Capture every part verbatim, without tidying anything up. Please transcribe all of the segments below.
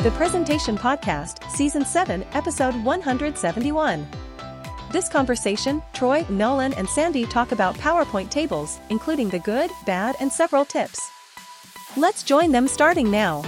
the Presentation Podcast, Season seven, Episode one hundred seventy-one. This conversation, Troy, Nolan, and Sandy talk about PowerPoint tables, including the good, bad, and several tips. Let's join them starting now.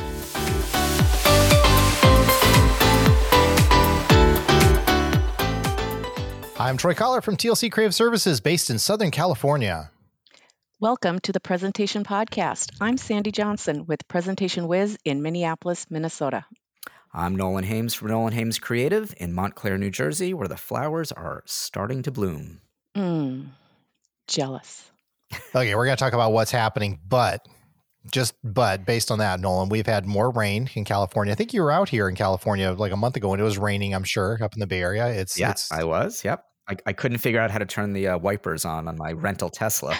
I'm Troy Collar from T L C Creative Services based in Southern California. Welcome to the Presentation Podcast. I'm Sandy Johnson with Presentation Wiz in Minneapolis, Minnesota. I'm Nolan Hames from Nolan Hames Creative in Montclair, New Jersey, where the flowers are starting to bloom. Mm, jealous. Okay, we're going to talk about what's happening, but just but based on that, Nolan, we've had more rain in California. I think you were out here in California like a month ago and it was raining, I'm sure, up in the Bay Area. It's Yeah, it's, I was. Yep. I, I couldn't figure out how to turn the uh, wipers on on my rental Tesla.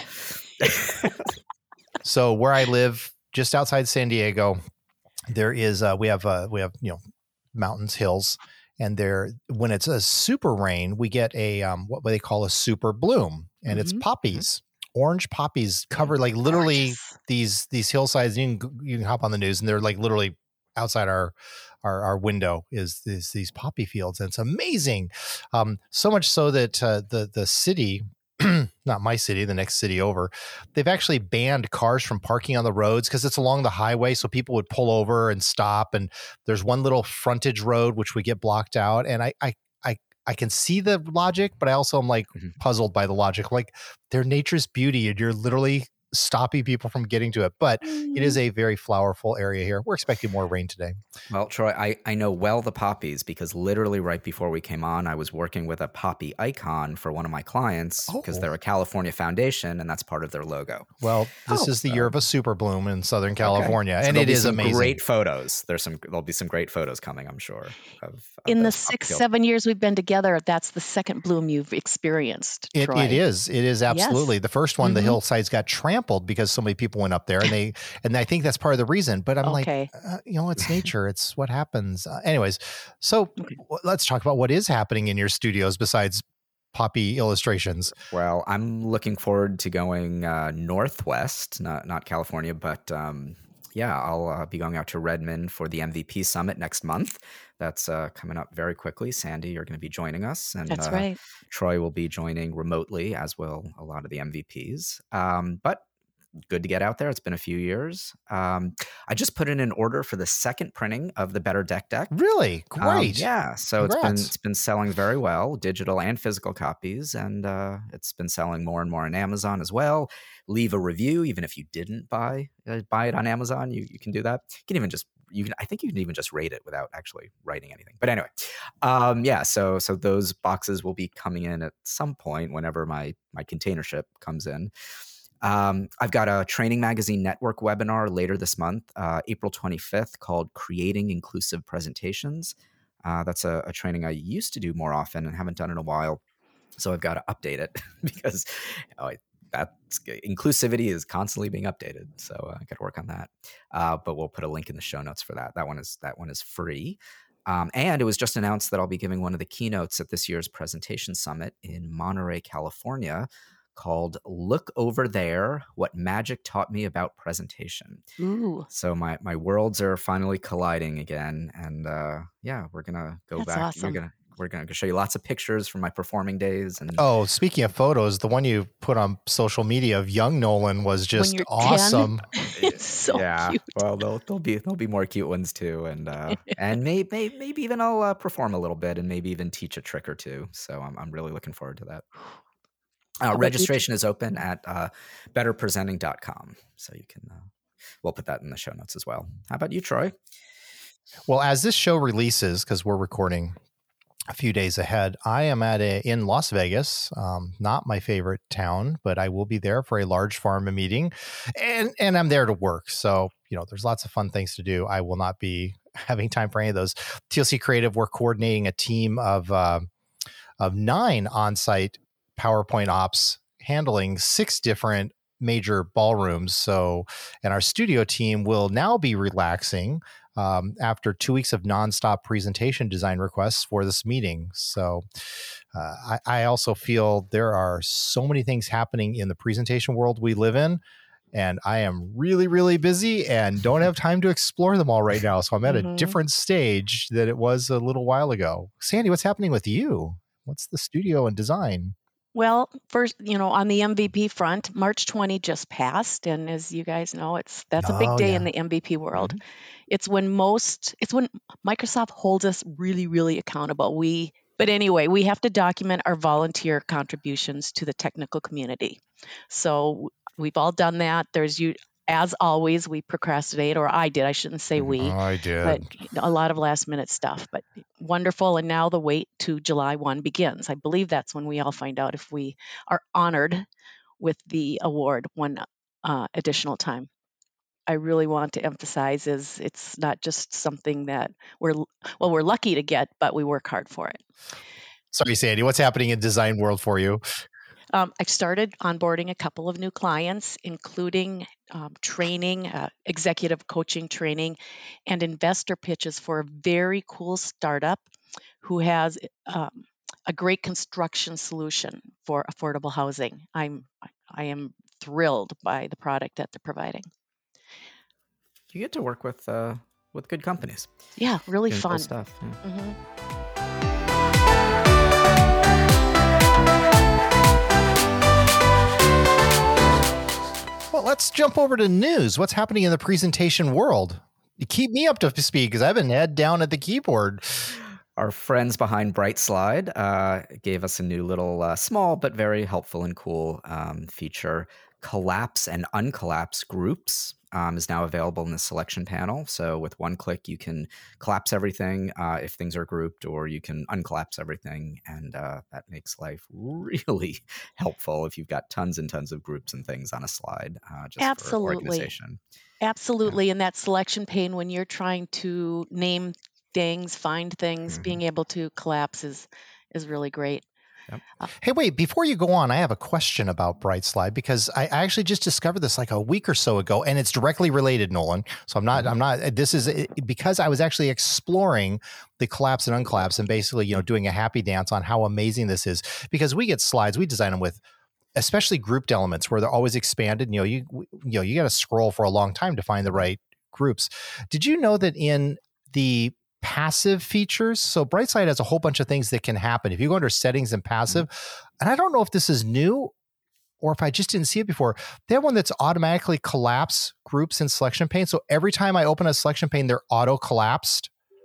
So where I live, just outside San Diego, there is uh, we have uh, we have you know mountains, hills, and there when it's a super rain, we get a um, what they call a super bloom, and Mhm. it's poppies, orange poppies covered like literally Gorgeous. these these hillsides. You can you can hop on the news, and they're like literally outside our. Our, our window is, is these poppy fields, and it's amazing. Um, so much so that uh, the the city, not my city, the next city over, they've actually banned cars from parking on the roads because it's along the highway. So people would pull over and stop. And there's one little frontage road which would get blocked out. And I I I, I can see the logic, but I also am like Mhm. puzzled by the logic. Like they're nature's beauty, and you're literally stopping people from getting to it. But it is a very flowerful area here. We're expecting more rain today. Well, Troy, I, I know well the poppies because literally right before we came on, I was working with a poppy icon for one of my clients because Oh. they're a California foundation and that's part of their logo. Well, this Oh. is the year of a super bloom in Southern California, So and there'll it be is some amazing. Great photos. There's some. There'll be some great photos coming, I'm sure. Of, of In the those six, poppy fields. seven years we've been together, that's the second bloom you've experienced, It, Troy. it is. It is absolutely the first one. The Mhm. hillsides got trampled because so many people went up there, and they and I think that's part of the reason. But I'm Okay. like, uh, you know, it's nature. It's what happens. Uh, anyways, so Okay. w- let's talk about what is happening in your studios besides poppy illustrations. Well, I'm looking forward to going uh, northwest, not not California, but um, yeah, I'll uh, be going out to Redmond for the M V P Summit next month. That's uh, coming up very quickly. Sandy, you're going to be joining us, and That's uh, right. Troy will be joining remotely, as will a lot of the M V Ps. Um, but good to get out there. It's been a few years. Um, I just put in an order for the second printing of the Better Deck deck. Really Um, great. yeah, so it's been Congrats. it's been selling very well, digital and physical copies, and uh, it's been selling more and more on Amazon as well. Leave a review, even if you didn't buy uh, buy it on Amazon. You you can do that. You can even just you can. I think you can even just rate it without actually writing anything. But anyway, um, yeah. So so those boxes will be coming in at some point whenever my my container ship comes in. Um, I've got a Training Magazine Network webinar later this month, uh, April twenty-fifth, called Creating Inclusive Presentations. Uh, that's a, a training I used to do more often and haven't done in a while. So I've got to update it because oh, I, that's inclusivity is constantly being updated. So uh, I got to work on that. Uh, but we'll put a link in the show notes for that. That one is that one is free. Um, and it was just announced that I'll be giving one of the keynotes at this year's Presentation Summit in Monterey, California, called Look Over There, What Magic Taught Me About Presentation. Ooh, So my my worlds are finally colliding again. And uh, yeah, we're going to go That's back. awesome. We're going to we're going to show you lots of pictures from my performing days. And Oh, speaking of photos, the one you put on social media of young Nolan was just you're ten? awesome. it's so yeah, cute. well, there'll, there'll be there'll be more cute ones too, and uh, and maybe maybe maybe even I'll uh, perform a little bit and maybe even teach a trick or two. So I'm I'm really looking forward to that. Uh, about you, registration is open at uh, better presenting dot com, so you can. Uh, we'll put that in the show notes as well. How about you, Troy? Well, as this show releases, because we're recording a few days ahead, I am at a in Las Vegas, um, not my favorite town, but I will be there for a large pharma meeting, and and I'm there to work. So you know, there's lots of fun things to do. I will not be having time for any of those. T L C Creative, we're coordinating a team of uh, of nine on-site PowerPoint ops handling six different major ballrooms. So, and our studio team will now be relaxing um, after two weeks of nonstop presentation design requests for this meeting. So uh, I, I also feel there are so many things happening in the presentation world we live in. and I am really, really busy and don't have time to explore them all right now. So I'm at Mhm. a different stage than it was a little while ago. Sandy, what's happening with you? What's the studio and design? Well, first, you know, on the M V P front, March twentieth just passed, and as you guys know, it's that's a big Oh, day yeah. in the M V P world. Mhm. It's when most, it's when Microsoft holds us really, really accountable. We, but anyway, we have to document our volunteer contributions to the technical community. So we've all done that. There's you, as always, we procrastinate, or I did. I shouldn't say Mhm. we, I but did. a lot of last minute stuff. But wonderful, and now the wait to July first begins. I believe that's when we all find out if we are honored with the award one uh, additional time. I really want to emphasize is it's not just something that we're well we're lucky to get, but we work hard for it. Sorry, Sandy, what's happening in design world for you? Um, I started onboarding a couple of new clients, including um, training, uh, executive coaching training, and investor pitches for a very cool startup who has um, a great construction solution for affordable housing. I'm I am thrilled by the product that they're providing. You get to work with uh, with good companies. Yeah, really Doing cool fun. stuff. Yeah. hmm Well, let's jump over to news. What's happening in the presentation world? You keep me up to speed because I've been head down at the keyboard. Our friends behind BrightSlide uh, gave us a new little uh, small but very helpful and cool um, feature. Collapse and uncollapse groups um, is now available in the selection panel. So with one click, you can collapse everything uh, if things are grouped, or you can uncollapse everything. And uh, that makes life really helpful if you've got tons and tons of groups and things on a slide uh, just for Absolutely. organization. Absolutely. In that selection pane, when you're trying to name things, find things, Mhm. being able to collapse is is really great. Yep. Uh, Hey, wait, before you go on, I have a question about BrightSlide because I I actually just discovered this like a week or so ago, and it's directly related, Nolan. So I'm not, Mhm. I'm not, this is it- because I was actually exploring the collapse and uncollapse and basically, you know, doing a happy dance on how amazing this is because we get slides, we design them with especially grouped elements where they're always expanded. You know, you, you know, you got to scroll for a long time to find the right groups. Did you know that in the passive features, so BrightSlide has a whole bunch of things that can happen if you go under settings and passive, and I don't know if this is new or if I just didn't see it before. They have one that's automatically collapse groups in selection pane. So every time I open a selection pane, they're auto collapsed.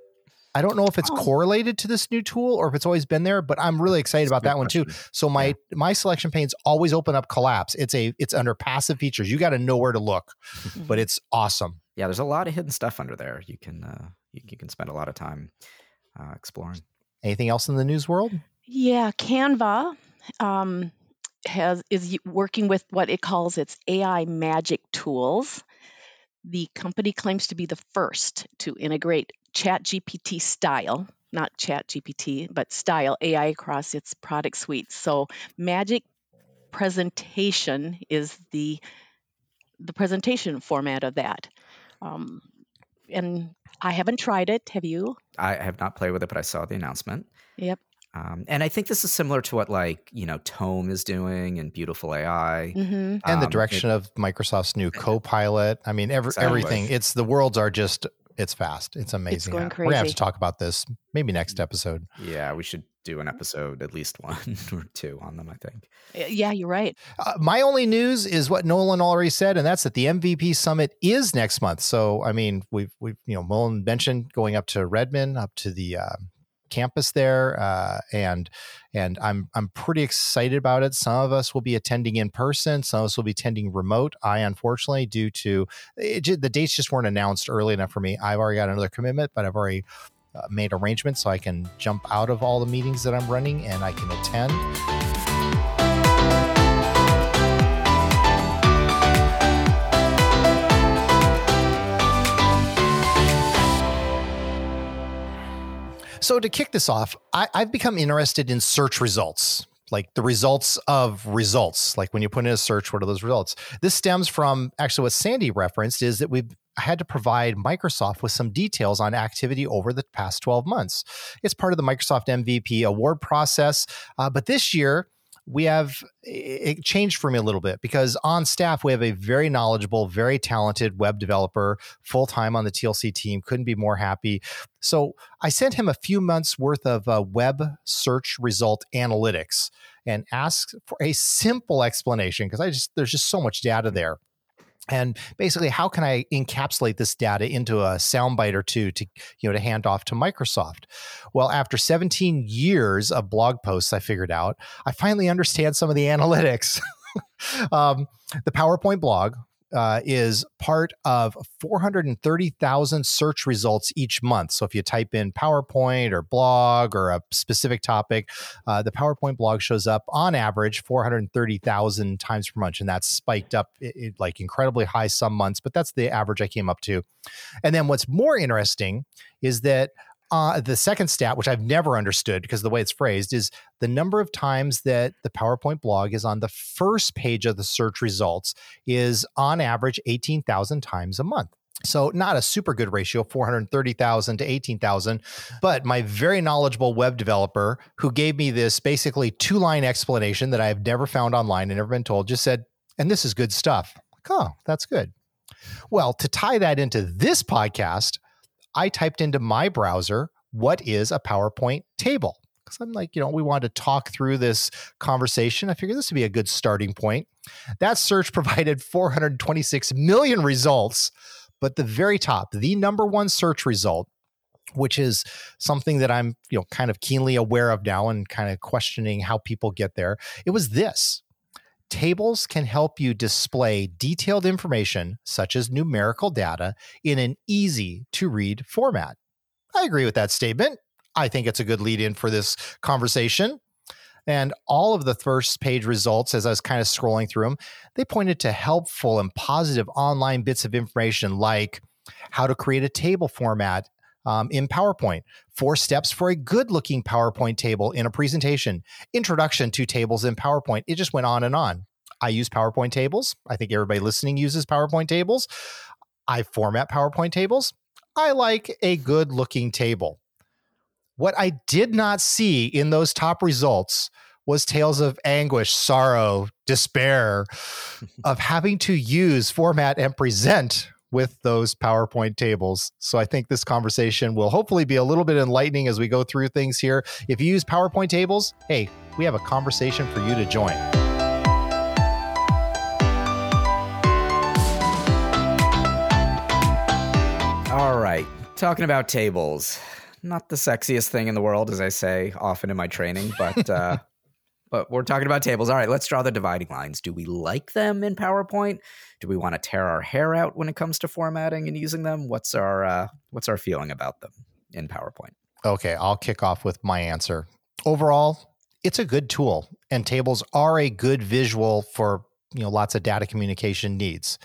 I don't know if it's Oh. correlated to this new tool or if it's always been there, but I'm really excited That's a about good that one too. question. So my Yeah. my selection panes always open up collapse. It's a it's under passive features. You got to know where to look, but mhm. it's awesome. Yeah, there's a lot of hidden stuff under there. You can uh, you, you can spend a lot of time uh, exploring. Anything else in the news world? Yeah, Canva um, has is y- working with what it calls its A I magic tools. The company claims to be the first to integrate ChatGPT style, not ChatGPT, but style A I across its product suite. So Magic Presentation is the the presentation format of that. Um, and I haven't tried it. Have you? I have not played with it, but I saw the announcement. Yep. Um, and I think this is similar to what like, you know, Tome is doing and Beautiful A I. hmm And the Um, it- direction of Microsoft's new Copilot. I mean, every, Exactly. everything. It's the worlds are just. It's fast. It's amazing. going We're gonna have crazy. to talk about this maybe next episode. Yeah, we should do an episode, at least one or two on them, I think. Yeah, you're right. Uh, my only news is what Nolan already said, and that's that the M V P Summit is next month. So, I mean, we've we've you know, Nolan mentioned going up to Redmond, up to the uh, campus there, uh, and and I'm I'm pretty excited about it. Some of us will be attending in person, some of us will be attending remote. I unfortunately, due to it, ju- the dates just weren't announced early enough for me. I've already got another commitment, but I've already uh, made arrangements so I can jump out of all the meetings that I'm running and I can attend. So to kick this off, I, I've become interested in search results, like the results of results. Like when you put in a search, what are those results? This stems from actually what Sandy referenced is that we've had to provide Microsoft with some details on activity over the past twelve months. It's part of the Microsoft M V P award process. Uh, but this year, we have, it changed for me a little bit because on staff, we have a very knowledgeable, very talented web developer full-time on the T L C team. Couldn't be more happy. So I sent him a few months worth of uh, web search result analytics and asked for a simple explanation because I just, there's just so much data there. And basically, how can I encapsulate this data into a soundbite or two to, you know, to hand off to Microsoft? Well, after seventeen years of blog posts, I figured out I finally understand some of the analytics. um, the PowerPoint blog uh, is part of four hundred thirty thousand search results each month. So if you type in PowerPoint or blog or a specific topic, uh, the PowerPoint blog shows up on average four hundred thirty thousand times per month. And that's spiked up it, it, like incredibly high some months, but that's the average I came up to. And then what's more interesting is that Uh, the second stat, which I've never understood because of the way it's phrased, is the number of times that the PowerPoint blog is on the first page of the search results is on average eighteen thousand times a month. So not a super good ratio, four hundred thirty thousand to eighteen thousand, but my very knowledgeable web developer who gave me this basically two-line explanation that I've never found online and never been told just said, and this is good stuff. Like, oh, that's good. Well, to tie that into this podcast, I typed into my browser, what is a PowerPoint table? Because I'm like, you know, we wanted to talk through this conversation. I figured this would be a good starting point. That search provided four hundred twenty-six million results, but the very top, the number one search result, which is something that I'm, you know, kind of keenly aware of now and kind of questioning how people get there. It was this. Tables can help you display detailed information, such as numerical data, in an easy-to-read format. I agree with that statement. I think it's a good lead-in for this conversation. And all of the first page results, as I was kind of scrolling through them, they pointed to helpful and positive online bits of information like how to create a table format Um, in PowerPoint, four steps for a good-looking PowerPoint table in a presentation, introduction to tables in PowerPoint. It just went on and on. I use PowerPoint tables. I think everybody listening uses PowerPoint tables. I format PowerPoint tables. I like a good-looking table. What I did not see in those top results was tales of anguish, sorrow, despair of having to use, format, and present with those PowerPoint tables. So I think this conversation will hopefully be a little bit enlightening as we go through things here. If you use PowerPoint tables, hey, we have a conversation for you to join. All right, talking about tables. Not the sexiest thing in the world, as I say often in my training, but uh, but we're talking about tables. All right, let's draw the dividing lines. Do we like them in PowerPoint? Do we want to tear our hair out when it comes to formatting and using them? What's our uh, what's our feeling about them in PowerPoint? Okay, I'll kick off with my answer. Overall, it's a good tool, and tables are a good visual for, you know, lots of data communication needs.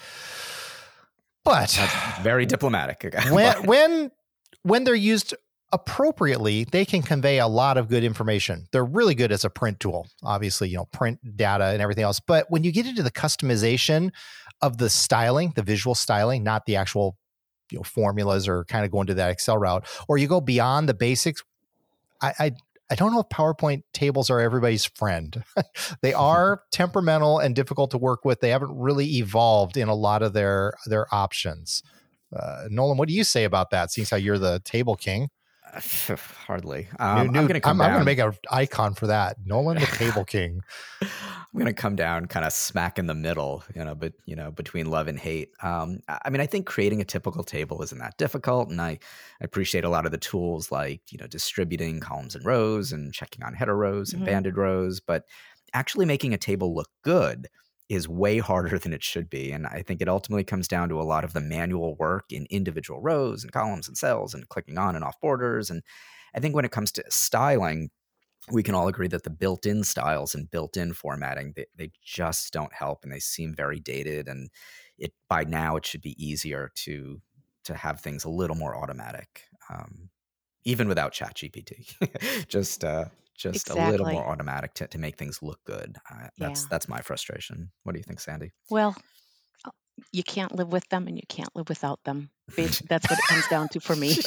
But that's very diplomatic. when when when they're used appropriately, they can convey a lot of good information. They're really good as a print tool, obviously, you know, print data and everything else. But when you get into the customization of the styling, the visual styling, not the actual, you know, formulas or kind of go into that Excel route, or you go beyond the basics, I, I, I don't know if PowerPoint tables are everybody's friend. They are temperamental and difficult to work with. They haven't really evolved in a lot of their, their options. Uh, Nolan, what do you say about that? Seeing how you're the table king. Hardly. Um, new, new, I'm going to come I'm, down. I'm going to make an icon for that. Nolan, the table king. I'm going to come down kind of smack in the middle, you know, but, you know, between love and hate. Um, I mean, I think creating a typical table isn't that difficult. And I, I appreciate a lot of the tools like, you know, distributing columns and rows and checking on header rows and Mhm. banded rows. But actually making a table look good is way harder than it should be. And I think it ultimately comes down to a lot of the manual work in individual rows and columns and cells and clicking on and off borders. And I think when it comes to styling, we can all agree that the built-in styles and built-in formatting, they, they just don't help and they seem very dated. And it by now it should be easier to to have things a little more automatic, um, even without ChatGPT. just uh, just a little Exactly. more automatic to, to make things look good. Uh, that's Yeah. that's my frustration. What do you think, Sandy? Well, you can't live with them and you can't live without them. Bas- That's what it comes down to for me.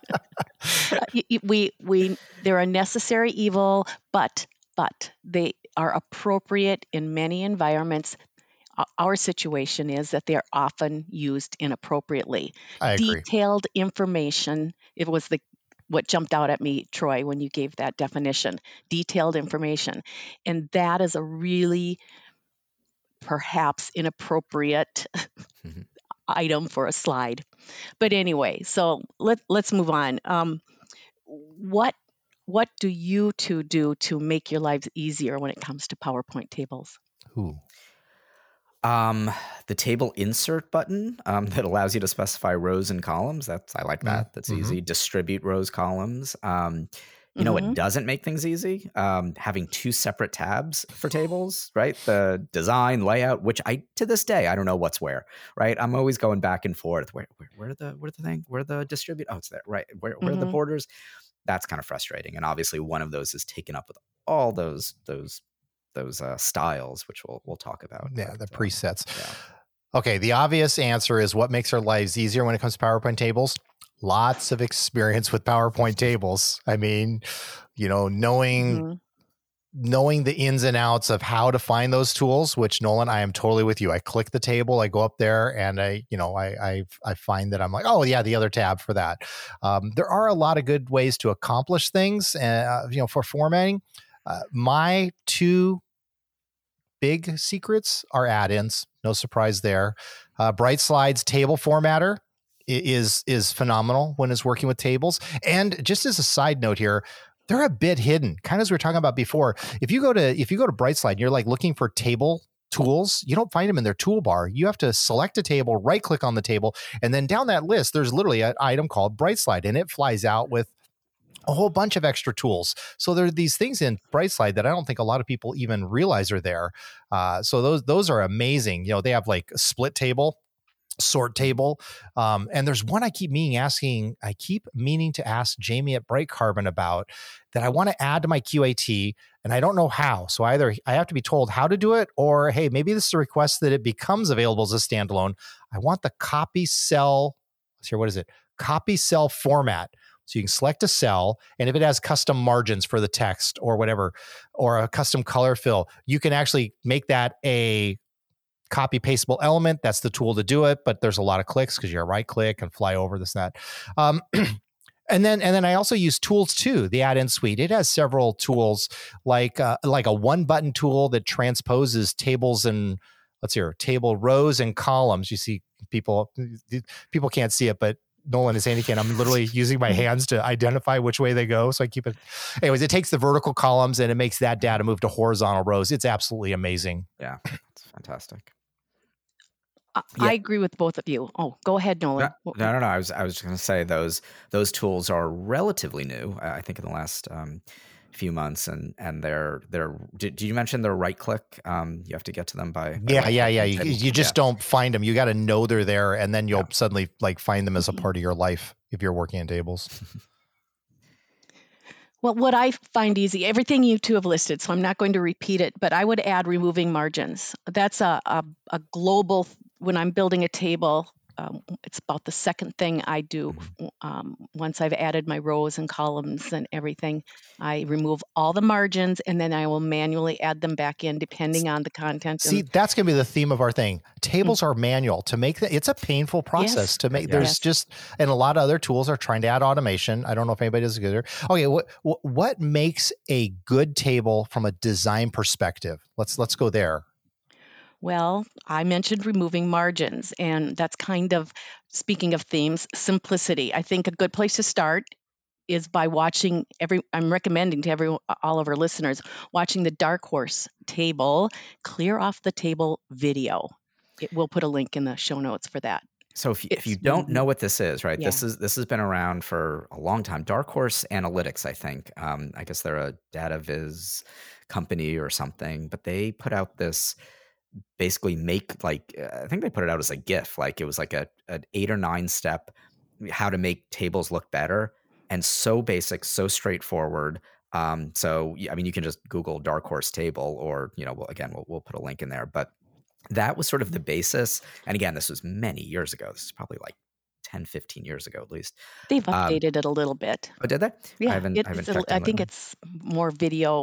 Uh, y- y- we we they're a necessary evil, but but they are appropriate in many environments. O- Our situation is that they're often used inappropriately. I agree. Detailed information, it was the what jumped out at me, Troy, when you gave that definition. Detailed information. And that is a really perhaps inappropriate Mhm. item for a slide. But anyway, so let, let's move on. Um, what what do you two do to make your lives easier when it comes to PowerPoint tables? Ooh. Um, the table insert button um, that allows you to specify rows and columns. That's I like that. That's Mhm. easy. Distribute rows, columns. Um, you know Mhm. what doesn't make things easy? Um, having two separate tabs for tables, right? The design, layout, which I to this day I don't know what's where, right? I'm always going back and forth. Where where, where are the where are the thing? Where are the distribute? Oh, it's there, right? Where where are the Mhm. borders? That's kind of frustrating. And obviously, one of those is taken up with all those those those uh, styles, which we'll we'll talk about. Yeah, the but, uh, presets. yeah. Okay, the obvious answer is what makes our lives easier when it comes to PowerPoint tables? Lots of experience with PowerPoint tables. I mean, you know, knowing Mhm. knowing the ins and outs of how to find those tools, which Nolan, I am totally with you. I click the table, I go up there and I, you know, I I, I find that I'm like, oh yeah, the other tab for that. Um, there are a lot of good ways to accomplish things, uh, you know, for formatting. Uh, my two big secrets are add-ins. No surprise there. Uh, Bright Slides table formatter is is phenomenal when it's working with tables. And just as a side note here, they're a bit hidden, kind of as we were talking about before. If you go to if you go to Bright Slide and you're like looking for table tools, you don't find them in their toolbar. You have to select a table, right click on the table, and then down that list, there's literally an item called Bright Slide, and it flies out with a whole bunch of extra tools. So there are these things in Bright Slide that I don't think a lot of people even realize are there. Uh, so those those are amazing. You know, they have like a split table, sort table, um, and there's one I keep meaning asking. I keep meaning to ask Jamie at Bright Carbon about that. I want to add to my Q A T, and I don't know how. So either I have to be told how to do it, or hey, maybe this is a request that it becomes available as a standalone. I want the copy cell. Let's hear what is it? Copy cell format. So you can select a cell, and if it has custom margins for the text or whatever, or a custom color fill, you can actually make that a copy pastable element. That's the tool to do it, but there's a lot of clicks because you're right click and fly over this and that. Um, and then and then I also use tools too. The add-in suite, it has several tools like uh, like a one button tool that transposes tables and let's hear table rows and columns. You see people people can't see it, but Nolan is handy can. I'm literally using my hands to identify which way they go. So I keep it. Anyways, it takes the vertical columns and it makes that data move to horizontal rows. It's absolutely amazing. Yeah, it's fantastic. I, Yeah. I agree with both of you. Oh, go ahead, Nolan. No, no, no, no. I was, I was just going to say those, those tools are relatively new. uh, I think in the last um, few months, and and they're they're. Did, did you mention they're right click? Um, you have to get to them by. by Yeah, right yeah, click yeah. on You, tables. you just Yeah. don't find them. You got to know they're there, and then you'll Yeah. suddenly like find them as a Mhm. part of your life if you're working in tables. Well, what I find easy, everything you two have listed, so I'm not going to repeat it, but I would add removing margins. That's a, a, a global, when I'm building a table, um, it's about the second thing I do. Um, once I've added my rows and columns and everything, I remove all the margins and then I will manually add them back in depending on the content. See, and, that's going to be the theme of our thing. Tables are manual to make that. It's a painful process Yes. to make. Yeah. There's Yes. just, and a lot of other tools are trying to add automation. I don't know if anybody does it good. Okay. What, what, what makes a good table from a design perspective? Let's, let's go there. Well, I mentioned removing margins, and that's kind of, speaking of themes, simplicity. I think a good place to start is by watching every, I'm recommending to every, all of our listeners, watching the Dark Horse table, clear off the table video. It, we'll put a link in the show notes for that. So if you, if you It's don't really- know what this is, right? This Yeah. is this has been around for a long time. Dark Horse Analytics, I think. Um, I guess they're a data viz company or something, but they put out this basically make like uh, I think they put it out as a GIF. Like it was like a an eight or nine step how to make tables look better, and so basic, so straightforward. Um, so I mean, you can just Google Dark Horse table, or you know, well, again, we'll we'll put a link in there, but. That was sort of the basis. And again, this was many years ago. This is probably like ten, fifteen years ago at least. They've Um, updated it a little bit. Oh, did they? Yeah, I haven't, it- I haven't it's a- checked I in think lately. it's more video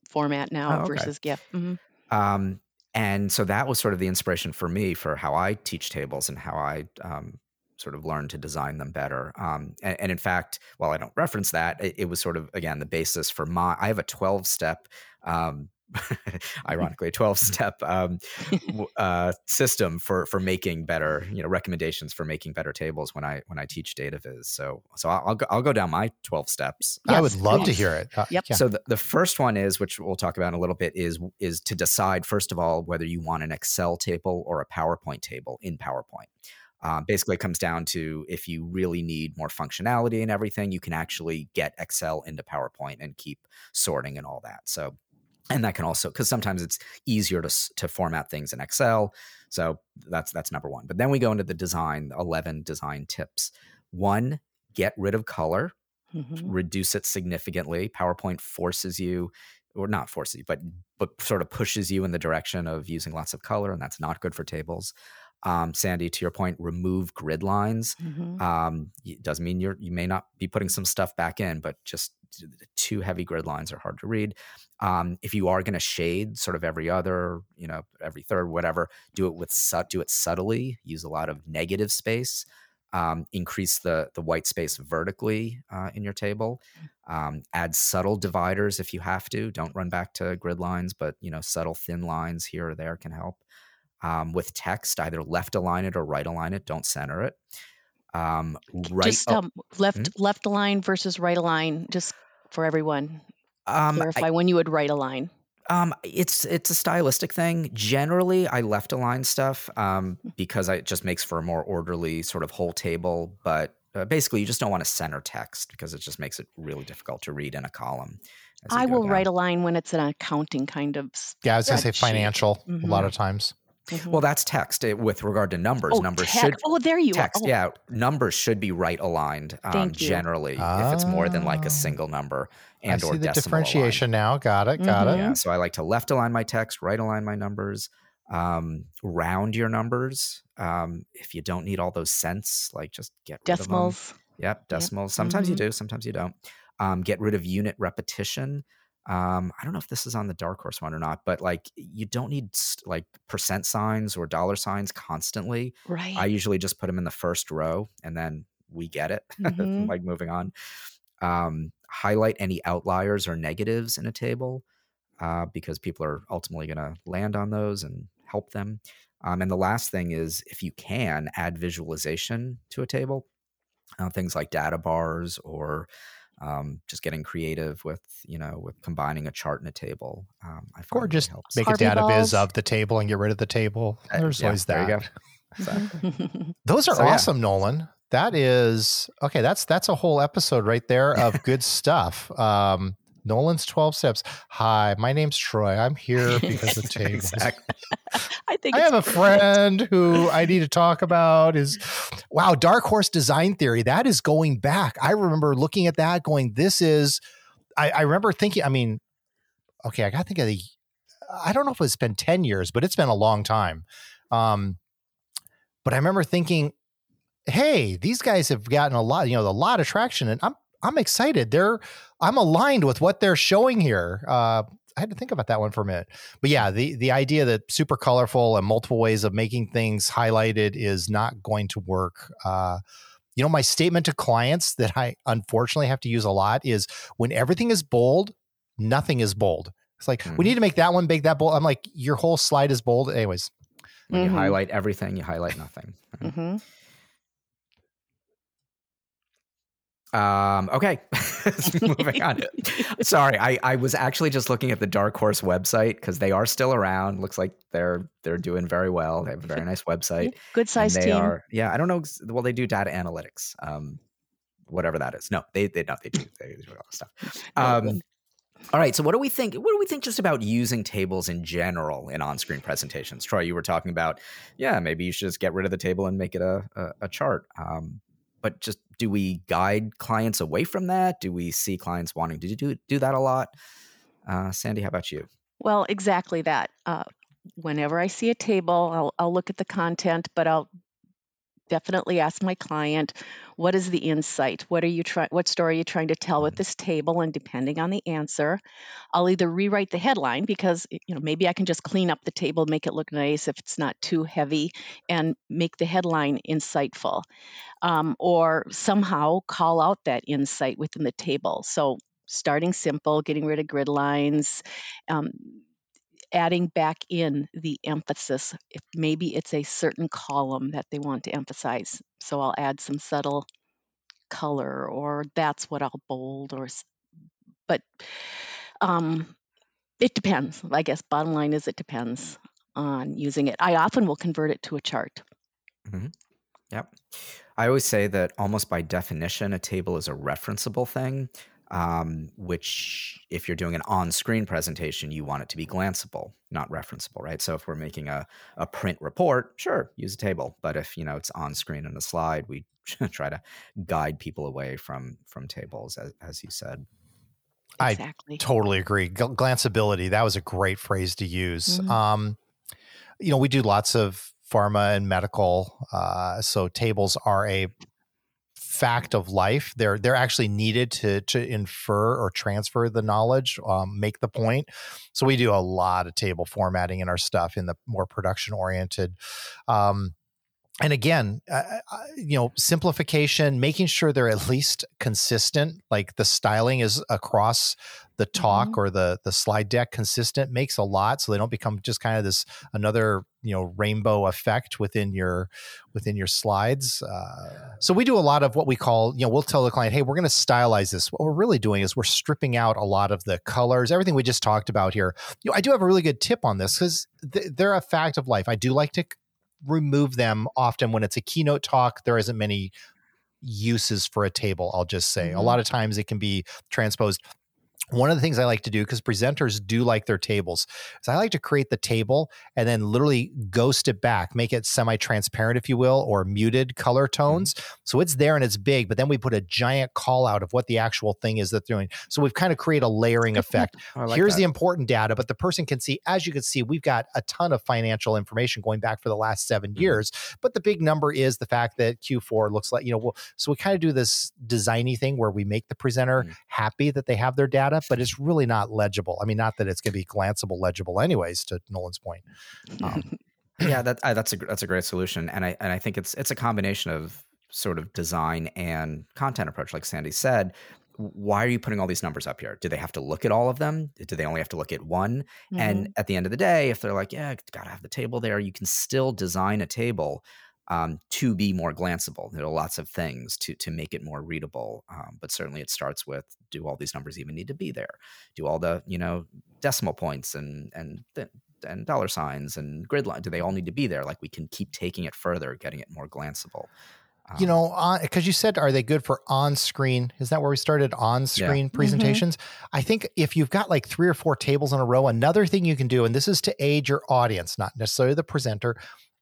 format now Oh, okay. versus GIF. Mhm. Um, and so that was sort of the inspiration for me for how I teach tables and how I um, sort of learned to design them better. Um, and, and in fact, while I don't reference that, it, it was sort of, again, the basis for my, I have a twelve step, um, ironically, a twelve step um, w- uh, system for for making better, you know, recommendations for making better tables when I when I teach data viz. So so I'll I'll go, I'll go down my twelve steps. I would Yes, love to please. hear it. Uh, Yep. yeah. So the, the first one is, which we'll talk about in a little bit, is is to decide first of all whether you want an Excel table or a PowerPoint table in PowerPoint. Um, basically, it comes down to if you really need more functionality and everything, you can actually get Excel into PowerPoint and keep sorting and all that. So, and that can also, because sometimes it's easier to s- to format things in Excel. So that's that's number one. But then we go into the design, eleven design tips. One, get rid of color. Mhm. Reduce it significantly. PowerPoint forces you, or not forces you, but but sort of pushes you in the direction of using lots of color, and that's not good for tables. Um, Sandy, to your point, remove grid lines. Mhm. Um, it doesn't mean you're you may not be putting some stuff back in, but just too heavy grid lines are hard to read. Um, if you are going to shade sort of every other, you know, every third, whatever, do it with su- do it subtly. Use a lot of negative space. Um, increase the the white space vertically uh, in your table. Um, add subtle dividers if you have to. Don't run back to grid lines, but you know, subtle thin lines here or there can help. Um, with text, either left align it or right align it. Don't center it. Um, right. Just Oh, um, left mhm. left align versus right align, just for everyone. um, I, Clarify when you would right align. Um, it's it's a stylistic thing. Generally, I left align stuff um, because I, it just makes for a more orderly sort of whole table. But uh, basically, you just don't want to center text because it just makes it really difficult to read in a column as you I go will down. right align when it's an accounting kind of Yeah, I was going to say spreadsheet. financial a lot Mhm. of times. Mhm. Well, that's text it, with regard to numbers. Oh, numbers tech. should Oh, there you text. are. Oh, Yeah, numbers should be right aligned. Um, thank you. generally, if it's more than like a Ah, single number I and see or the decimal aligned. differentiation now. Got it. Got Mhm. it. Yeah, so I like to left align my text, right align my numbers, um, round your numbers. Um, if you don't need all those cents, like just get rid of them. Decimals. Yep, Yep. decimals. Sometimes you Mhm. do, sometimes you don't. Um, get rid of unit repetition. Um, I don't know if this is on the Dark Horse one or not, but like you don't need st- like percent signs or dollar signs constantly. I Right. usually just put them in the first row and then we get it. Mhm. Like moving on. Um, highlight any outliers or negatives in a table uh, because people are ultimately going to land on those and help them. Um, and the last thing is, if you can, add visualization to a table, uh, things like data bars or um, just getting creative with, you know, with combining a chart and a table. Um, I find Or really just helps. make a Harvey data viz balls. of the table and get rid of the table. Uh, There's yeah, always there you that. go. Exactly. Mhm. Those are So yeah, awesome, Nolan. That is okay. That's that's a whole episode right there of good stuff. Um, Nolan's twelve steps. Hi, my name's Troy. I'm here because of tables. exactly. I think I it's have a perfect. friend who I need to talk about is wow, Dark Horse Design Theory. That is going back. I remember looking at that going, this is I, I remember thinking, I mean, okay, I gotta think of the I don't know if it's been ten years, but it's been a long time. Um, but I remember thinking, hey, these guys have gotten a lot, you know, a lot of traction, and I'm I'm excited. They're I'm aligned with what they're showing here. Uh, I had to think about that one for a minute, but yeah, the the idea that super colorful and multiple ways of making things highlighted is not going to work. Uh, you know, my statement to clients that I unfortunately have to use a lot is when everything is bold, nothing is bold. It's like, we Mhm. need to make that one big, that bold. I'm like, your whole slide is bold. Anyways, When you Mhm. highlight everything, you highlight nothing. Right? Mhm. Um, okay, moving on. Sorry, I, I was actually just looking at the Dark Horse website because they are still around. Looks like they're they're doing very well. They have a very nice Yeah, website, good and sized they team. are yeah. I don't know. ex- Well, they do data analytics, um, whatever that is. No, they they no they do they do all this stuff. No, Um, good. all right. So what do we think? What do we think just about using tables in general in on-screen presentations? Troy, you were talking about, yeah, maybe you should just get rid of the table and make it a a, a chart. Um, but just do we guide clients away from that? Do we see clients wanting to do do that a lot? Uh, Sandy, how about you? Well, exactly that. Uh, whenever I see a table, I'll I'll look at the content, but I'll definitely ask my client, what is the insight? What are you trying? What story are you trying to tell with this table? And depending on the answer, I'll either rewrite the headline because you know maybe I can just clean up the table, make it look nice if it's not too heavy, and make the headline insightful, um, or somehow call out that insight within the table. So starting simple, getting rid of grid lines. Um, adding back in the emphasis if maybe it's a certain column that they want to emphasize. So I'll add some subtle color, or that's what I'll bold, or but um, it depends. I guess bottom line is it depends on using it. I often will convert it to a chart. Mm-hmm. Yep. I always say that almost by definition, a table is a referenceable thing. Um, which if you're doing an on-screen presentation, you want it to be glanceable, not referenceable, right? So if we're making a, a print report, sure, use a table. But if, you know, it's on-screen in a slide, we try to guide people away from, from tables, as, as you said. Exactly. I totally agree. Gl- glanceability, that was a great phrase to use. Mm-hmm. Um, you know, we do lots of pharma and medical, uh, so tables are a fact of life. They're they're actually needed to to infer or transfer the knowledge, um, make the point. So we do a lot of table formatting in our stuff in the more production oriented. Um, and again, uh, you know, simplification, making sure they're at least consistent, like the styling is across the talk mm-hmm. or the the slide deck consistent, makes a lot, so they don't become just kind of this another, you know, rainbow effect within your within your slides. Uh, so we do a lot of what we call, you know, we'll tell the client, hey, we're going to stylize this. What we're really doing is we're stripping out a lot of the colors, everything we just talked about here. You know, I do have a really good tip on this because th- they're a fact of life. I do like to remove them often when it's a keynote talk. There isn't many uses for a table, I'll just say. Mm-hmm. A lot of times it can be transposed. One of the things I like to do, because presenters do like their tables, is I like to create the table and then literally ghost it back, make it semi-transparent, if you will, or muted color tones. Mm-hmm. So it's there and it's big, but then we put a giant call out of what the actual thing is that they're doing. So we've kind of created a layering effect. Like Here's that. The important data, but the person can see, as you can see, we've got a ton of financial information going back for the last seven mm-hmm. years. But the big number is the fact that Q four looks like, you know, we'll, so we kind of do this designy thing where we make the presenter mm-hmm. happy that they have their data, but it's really not legible. I mean, not that it's going to be glanceable, legible anyways, to Nolan's point. Um, yeah, that, I, that's a, that's a great solution. And I, and I think it's, it's a combination of sort of design and content approach. Like Sandy said, why are you putting all these numbers up here? Do they have to look at all of them? Do they only have to look at one? Mm-hmm. And at the end of the day, if they're like, yeah, got to have the table there, you can still design a table Um, to be more glanceable. There are lots of things to to make it more readable, um, but certainly it starts with, do all these numbers even need to be there? Do all the, you know, decimal points and and and dollar signs and grid line, do they all need to be there? Like, we can keep taking it further, getting it more glanceable. Um, you know, because you said, are they good for on-screen? Is that where we started? On-screen yeah. presentations? Mm-hmm. I think if you've got like three or four tables in a row, another thing you can do, and this is to aid your audience, not necessarily the presenter,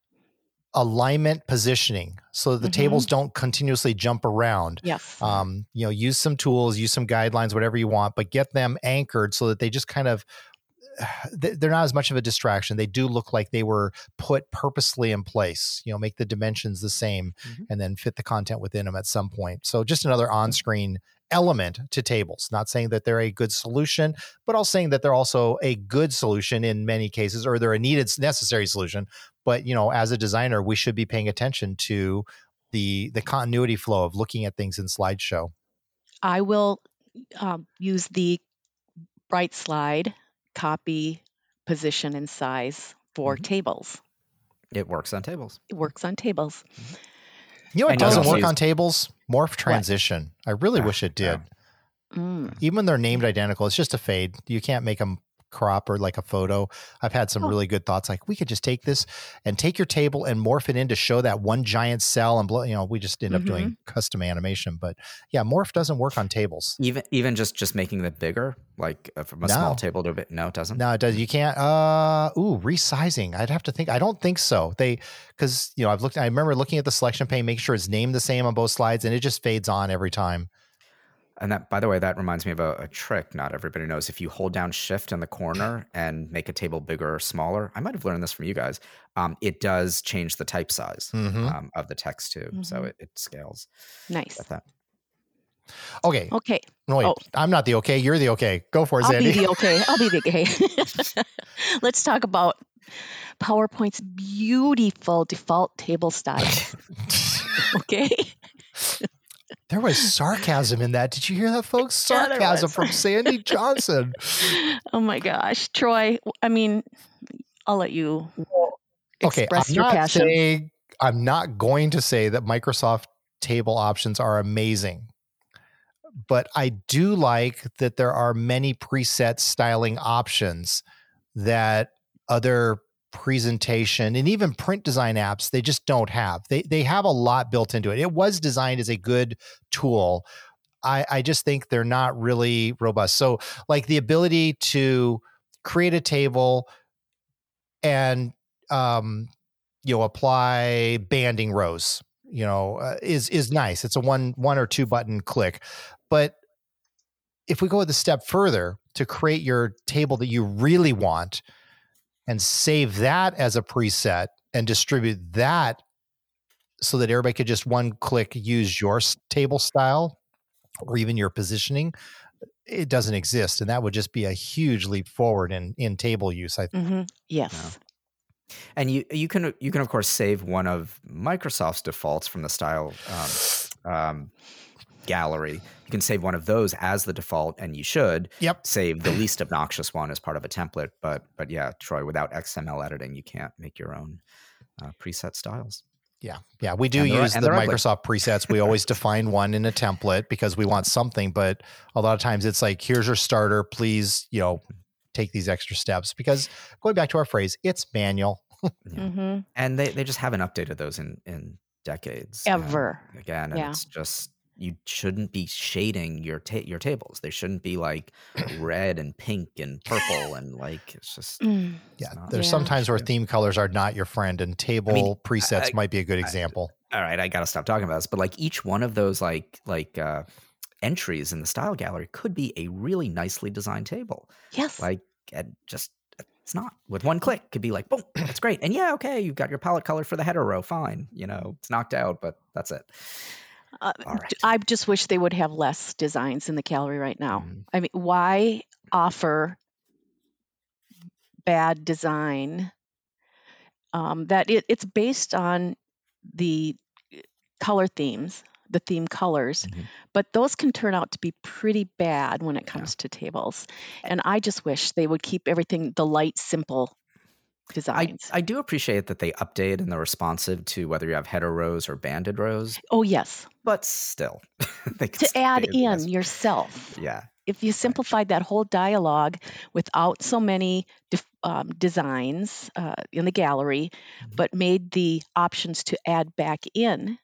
alignment positioning, so that the mm-hmm. tables don't continuously jump around. Yes. Um, you know, use some tools, use some guidelines, whatever you want, but get them anchored so that they just kind of, they're not as much of a distraction. They do look like they were put purposely in place, you know, make the dimensions the same mm-hmm. and then fit the content within them at some point. So just another on-screen element to tables, not saying that they're a good solution, but also saying that they're also a good solution in many cases, or they're a needed, necessary solution. But, you know, as a designer, we should be paying attention to the the continuity flow of looking at things in slideshow. I will um, use the Bright Slide copy, position, and size for mm-hmm. tables. It works on tables. It works on tables. Mm-hmm. You know, it doesn't work on tables? Morph transition. What? I really oh, wish it did. Yeah. Mm. Even when they're named identical, it's just a fade. You can't make them crop or like a photo. I've had some oh. really good thoughts. Like, we could just take this and take your table and morph it in to show that one giant cell and blow, you know, we just end mm-hmm. up doing custom animation. But yeah, morph doesn't work on tables. Even even just just making it bigger, like uh, from a no. small table to a bit. No, it doesn't. No, it does. You can't. Uh, ooh, resizing. I'd have to think. I don't think so. They, because you know, I've looked. I remember looking at the selection pane, making sure it's named the same on both slides, and it just fades on every time. And that, by the way, that reminds me of a, a trick not everybody knows. If you hold down Shift in the corner and make a table bigger or smaller, I might have learned this from you guys. Um, it does change the type size Mm-hmm. um, of the text too, so Mhm. it, it scales Nice. with that. Okay. Okay. No, wait, Oh. I'm not the okay. You're the okay. Go for it, I'll Sandy. be the okay. I'll be the okay. Let's talk about PowerPoint's beautiful default table style. Okay. There was sarcasm in that. Did you hear that, folks? Yeah, there Sarcasm was. from Sandy Johnson. Oh my gosh, Troy. I mean, I'll let you Okay, express I'm your not passion. saying, I'm not going to say that Microsoft table options are amazing, but I do like that there are many preset styling options that other presentation and even print design apps, they just don't have. They they have a lot built into it. It was designed as a good tool. I, I just think they're not really robust. So like the ability to create a table and um, you know, apply banding rows, you know, uh, is is nice. It's a one one or two button click. But if we go a step further to create your table that you really want and save that as a preset and distribute that so that everybody could just one click use your s- table style or even your positioning, it doesn't exist. And that would just be a huge leap forward in, in table use. I hmm Yes. And you you can you can of course save one of Microsoft's defaults from the style um, um, gallery. You can save one of those as the default, and you should Yep. save the least obnoxious one as part of a template. But but yeah, Troy, without X M L editing, you can't make your own uh, preset styles. Yeah. Yeah. We do And they're- use and the they're ugly. Microsoft presets. We always define one in a template because we want something, but a lot of times it's like, here's your starter. Please, you know, take these extra steps, because going back to our phrase, it's manual. Yeah. hmm And they, they just haven't updated those in, in decades. And Ever. again, and Yeah. it's just, you shouldn't be shading your ta- your tables. They shouldn't be like red and pink and purple and like, it's just, Mm. Yeah. it's not- There's Yeah. sometimes where Yeah. theme colors are not your friend, and table I mean, presets I- might be a good I- example. all right, I got to stop talking about this, but like each one of those like like uh, entries in the style gallery could be a really nicely designed table. Yes. Like, and just it's not with one click could be like, boom, that's great. And yeah, okay, you've got your palette color for the header row, fine. You know, it's knocked out, but that's it. Uh, All right. I just wish they would have less designs in the gallery right now. Mhm. I mean, why offer bad design um, that it, it's based on the color themes, the theme colors, Mhm. but those can turn out to be pretty bad when it Yeah. comes to tables. And I just wish they would keep everything the light, simple I, designs. I do appreciate that they update and they're responsive to whether you have header rows or banded rows, oh, yes. but still, they could To still add be- be in nice. yourself. Yeah. If you simplified that whole dialogue without so many def- um, designs uh, in the gallery, Mhm. but made the options to add back in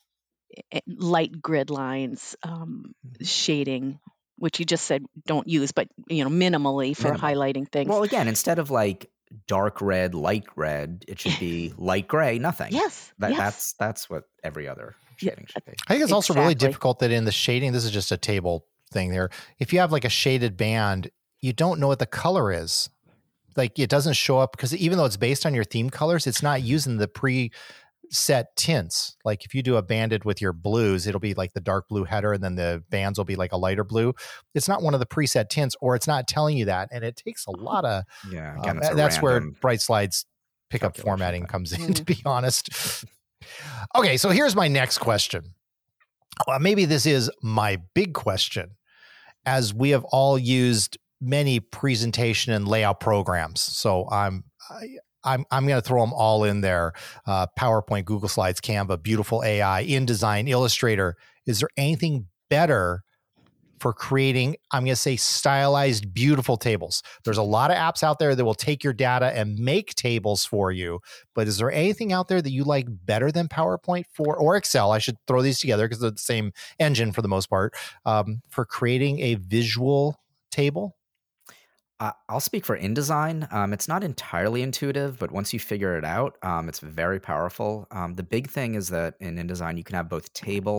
eh, light grid lines, um, Mhm. shading, which you just said don't use, but you know minimally for Minimal. highlighting things. Well, again, instead of like dark red, light red, it should be light gray, nothing. yes, That, yes, That's that's what every other Yeah, shading should be. I think it's also really Exactly. difficult that in the shading, this is just a table thing there. If you have like a shaded band, you don't know what the color is. Like it doesn't show up because even though it's based on your theme colors, it's not using the preset tints. Like if you do a banded with your blues, it'll be like the dark blue header and then the bands will be like a lighter blue. It's not one of the preset tints, or it's not telling you that. And it takes a lot of, Yeah, again, um, it's a that's where random Bright Slides pickup calculation formatting thing. comes in, Mm. to be honest. Okay, so here's my next question. Well, maybe this is my big question, as we have all used many presentation and layout programs. So I'm I, I'm I'm going to throw them all in there: uh, PowerPoint, Google Slides, Canva, Beautiful A I, InDesign, Illustrator. Is there anything better for creating, I'm going to say, stylized, beautiful tables? There's a lot of apps out there that will take your data and make tables for you. But is there anything out there that you like better than PowerPoint for, or Excel? I should throw these together because they're the same engine for the most part, um, for creating a visual table? Uh, I'll speak for InDesign. Um, it's not entirely intuitive, but once you figure it out, um, it's very powerful. Um, the big thing is that in InDesign, you can have both table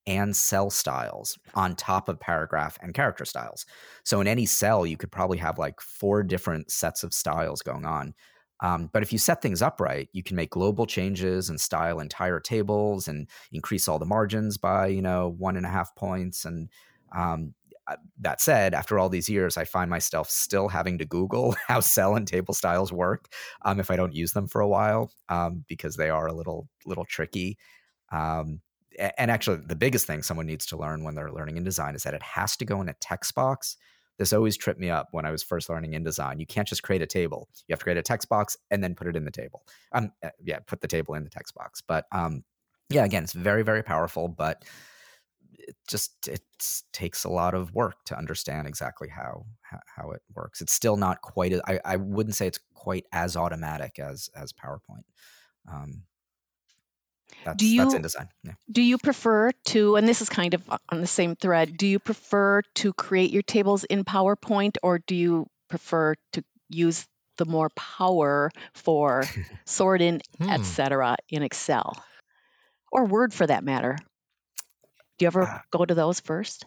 and cell styles on top of paragraph and character styles. So in any cell, you could probably have like four different sets of styles going on. Um, but if you set things up right, you can make global changes and style entire tables and increase all the margins by, you know, one and a half points. And um, that said, after all these years, I find myself still having to Google how cell and table styles work um, if I don't use them for a while, um, because they are a little little tricky. Um, and actually, the biggest thing someone needs to learn when they're learning InDesign is that it has to go in a text box. This always tripped me up when I was first learning InDesign. You can't just create a table. You have to create a text box and then put it in the table. Um, yeah, put the table in the text box. But um, yeah, again, it's very, very powerful, but it just it takes a lot of work to understand exactly how how, how it works. It's still not quite. A, I I wouldn't say it's quite as automatic as as PowerPoint. Um, that's do you, that's InDesign. Yeah. Do you prefer to, and this is kind of on the same thread, do you prefer to create your tables in PowerPoint, or do you prefer to use the more power for sorting, Hmm. et cetera, in Excel? Or Word for that matter? Do you ever Uh, go to those first?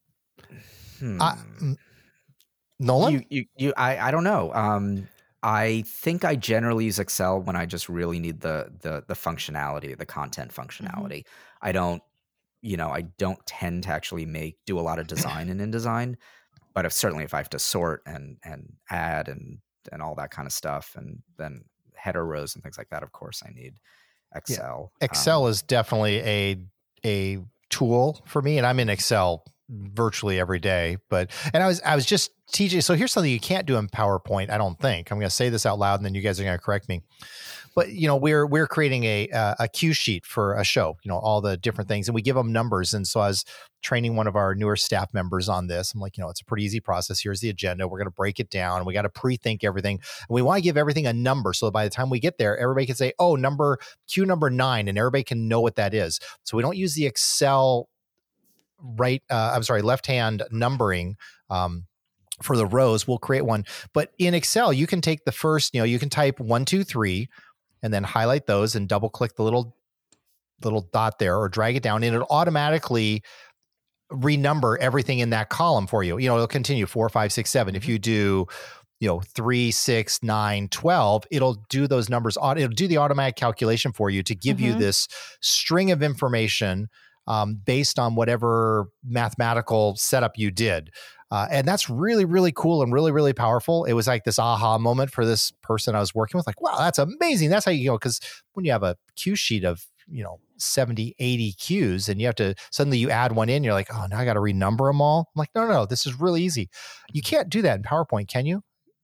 Hmm. Uh, n- Nolan? You, you, you, I, I don't know. Um, I think I generally use Excel when I just really need the the the functionality, the content functionality. Mm-hmm. I don't, you know, I don't tend to actually make do a lot of design in InDesign, but if certainly if I have to sort and and add and and all that kind of stuff, and then header rows and things like that, of course, I need Excel. Yeah. Excel um, is definitely a a tool for me, and I'm in Excel virtually every day. But and I was I was just teaching. So here's something you can't do in PowerPoint. I don't think I'm going to say this out loud, and then you guys are going to correct me. But you know, we're we're creating a uh, a cue sheet for a show. You know, all the different things, and we give them numbers. And so I was training one of our newer staff members on this. I'm like, you know, it's a pretty easy process. Here's the agenda. We're going to break it down. We got to pre-think everything, and we want to give everything a number. So by the time we get there, everybody can say, "Oh, number cue number nine," and everybody can know what that is. So we don't use the Excel right. Uh, I'm sorry, left hand numbering. Um, for the rows, we'll create one. But in Excel, you can take the first, you know, you can type one, two, three, and then highlight those and double click the little little dot there or drag it down, and it'll automatically renumber everything in that column for you. You know, it'll continue four, five, six, seven. If you do, you know, three, six, nine, twelve, it'll do those numbers. It'll do the automatic calculation for you to give mm-hmm. you this string of information um, based on whatever mathematical setup you did. Uh, and that's really, really cool and really, really powerful. It was like this aha moment for this person I was working with. Like, wow, that's amazing. That's how you go. Because when you have a cue sheet of, you know, seventy, eighty cues, and you have to suddenly you add one in, you're like, oh, now I got to renumber them all. I'm like, no, no, no, this is really easy. You can't do that in PowerPoint, can you?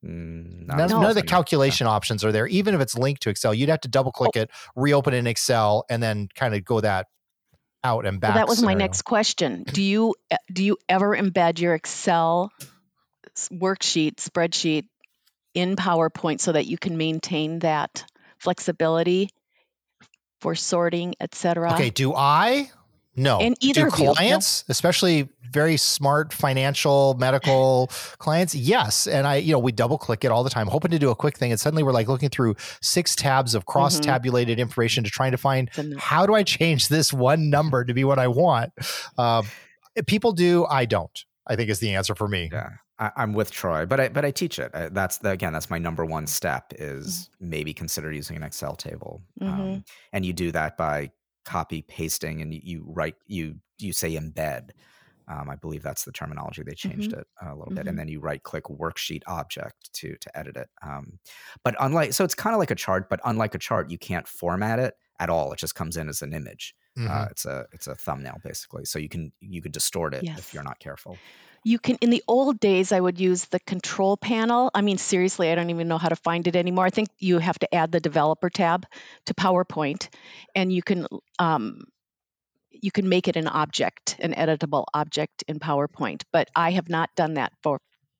Mm, none, none of the calculation yeah. options are there. Even if it's linked to Excel, you'd have to double click oh. it, reopen in Excel, and then kind of go that out and back. Well, that was scenario. my next question. Do you do you ever embed your Excel worksheet, spreadsheet in PowerPoint so that you can maintain that flexibility for sorting, et cetera? Okay, do I? No. And either do clients, no. especially very smart financial, medical clients, yes. And I, you know, we double click it all the time, hoping to do a quick thing. And suddenly we're like looking through six tabs of cross-tabulated mm-hmm. information to trying to find how do I change this one number to be what I want? Um, people do, I don't, I think is the answer for me. Yeah. I, I'm with Troy, but I, but I teach it. I, that's the, again, that's my number one step is maybe consider using an Excel table. Mm-hmm. Um, and you do that by copy pasting and you, you write, you, you say embed. Um, I believe that's the terminology. They changed mm-hmm. it a little bit. Mm-hmm. And then you right click worksheet object to, to edit it. Um, but unlike, so it's kind of like a chart, but unlike a chart, you can't format it at all. It just comes in as an image. Mm-hmm. Uh, it's a, it's a thumbnail basically. So you can, you could distort it yes. if you're not careful. You can, in the old days, I would use the control panel. I mean, seriously, I don't even know how to find it anymore. I think you have to add the developer tab to PowerPoint, and you can um, you can make it an object, an editable object in PowerPoint. But I have not done that for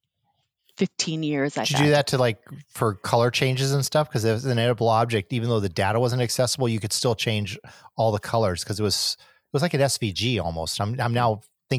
fifteen years. I Did you do that to like for color changes and stuff? Because it was an editable object, even though the data wasn't accessible, you could still change all the colors because it was. It was like an S V G almost. I'm I'm now